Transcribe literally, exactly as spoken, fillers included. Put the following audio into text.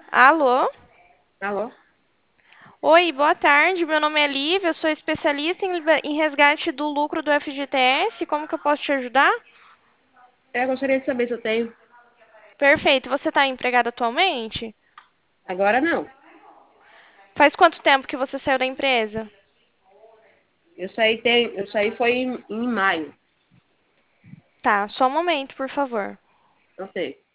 Alô? Alô? Oi, boa tarde. Meu nome é Lívia, eu sou especialista em, liba- em resgate do lucro do F G T S. Como que eu posso te ajudar? Eu gostaria de saber se eu tenho. Perfeito. Você está empregado atualmente? Agora não. Faz quanto tempo que você saiu da empresa? Eu saí, tem, eu saí foi em, em maio. Tá, só um momento, por favor. Ok.